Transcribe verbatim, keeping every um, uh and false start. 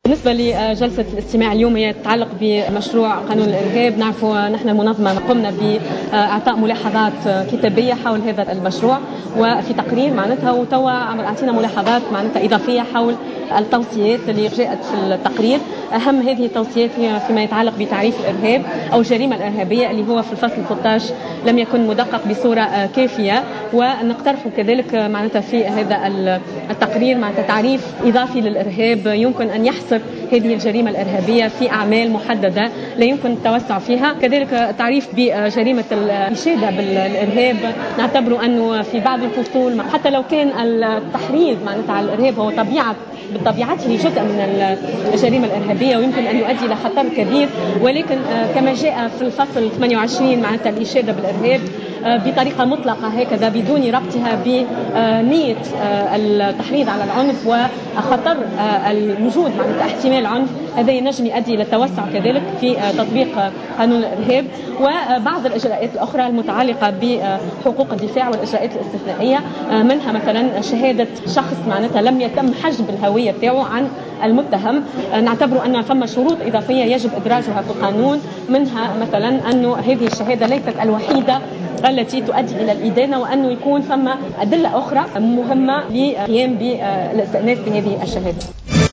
بالنسبة لجلسة الاستماع اليوم هي تتعلق بمشروع قانون الإرهاب. نعرف نحن المنظمة قمنا بإعطاء ملاحظات كتابية حول هذا المشروع وفي تقرير معناتها، وتوا أعطينا ملاحظات معناتها إضافية حول التوصيات اللي جاءت في التقرير. أهم هذه التوصيات هي فيما يتعلق بتعريف الإرهاب أو الجريمة الإرهابية اللي هو في الفصل ستة عشر لم يكن مدقق بصورة كافية، ونقترح كذلك معناتها في هذا التقرير معناتها تعريف إضافي للإرهاب يمكن أن يحصر هذه الجريمة الإرهابية في أعمال محددة لا يمكن التوسع فيها. كذلك تعريف بجريمة الإشادة بالإرهاب، نعتبر أنه في بعض الفصول حتى لو كان التحريض معناتها على الإرهاب هو طبيعة بطبيعته جزء من الجريمة الإرهابية ويمكن أن يؤدي إلى خطر كبير، ولكن كما جاء في الفصل ثمانية وعشرين معناتها الإشادة بالإرهاب بطريقة مطلقة هكذا بدون ربطها بنية التحريض على العنف وخطر الوجود معناتها احتمال عنف، هذا ينجم يؤدي إلى التوسع كذلك في تطبيق قانون الإرهاب. وبعض الإجراءات الأخرى المتعلقة بحقوق الدفاع والإجراءات الاستثنائية، منها مثلا شهادة شخص معناتها لم يتم حجب الهوية بتاعه عن المتهم، نعتبر أن ثم شروط إضافية يجب إدراجها في القانون، منها مثلا أن هذه الشهادة ليست الوحيدة التي تؤدي إلى الإدانة، وأنه يكون ثم أدلة أخرى مهمة للقيام بالاستئناس بهذه الشهادة.